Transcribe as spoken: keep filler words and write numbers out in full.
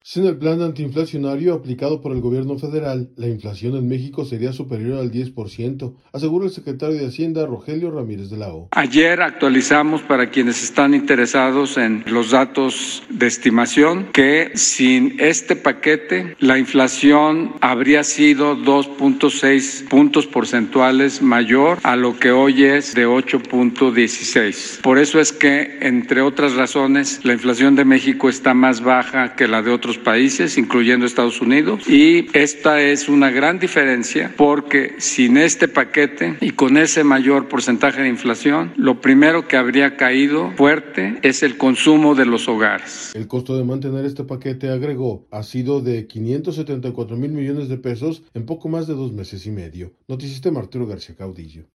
Sin el plan antiinflacionario aplicado por el gobierno federal, la inflación en México sería superior al diez por ciento, asegura el secretario de Hacienda, Rogelio Ramírez de la O. Ayer actualizamos, para quienes están interesados en los datos de estimación, que sin este paquete la inflación habría sido dos punto seis puntos porcentuales mayor a lo que hoy es de ocho punto dieciséis. Por eso es que, entre otras razones, la inflación de México está más baja que la de otros países, incluyendo Estados Unidos, y esta es una gran diferencia porque sin este paquete y con ese mayor porcentaje de inflación, lo primero que habría caído fuerte es el consumo de los hogares. El costo de mantener este paquete, agregó, ha sido de quinientos setenta y cuatro mil millones de pesos en poco más de dos meses y medio. Noticista Arturo García Caudillo.